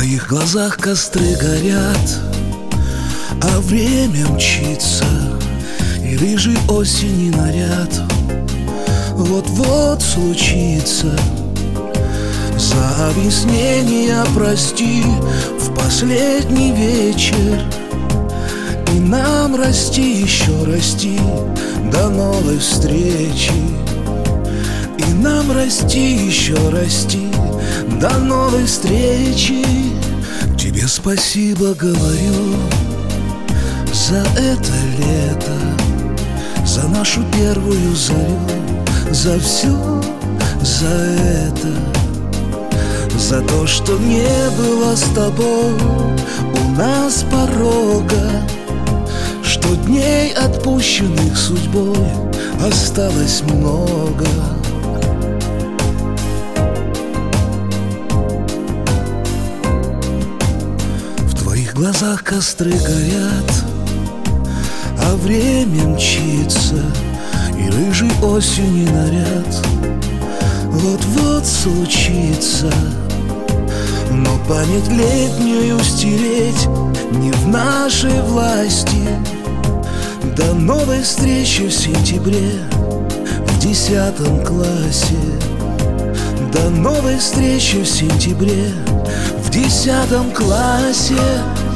твоих глазах костры горят, а время мчится, и рыжий осени наряд вот-вот случится. За объяснения прости в последний вечер, и нам расти, еще расти до новой встречи. И нам расти, еще расти до новой встречи. Тебе спасибо говорю за это лето, за нашу первую зарю, за все, за это, за то, что не было с тобой у нас порога, что дней, отпущенных судьбой, осталось много. В глазах костры горят, а время мчится, и рыжий осени наряд вот-вот случится. Но память летнюю стереть не в нашей власти. До новой встречи в сентябре в 10 классе. До новой встречи в сентябре в 10 классе.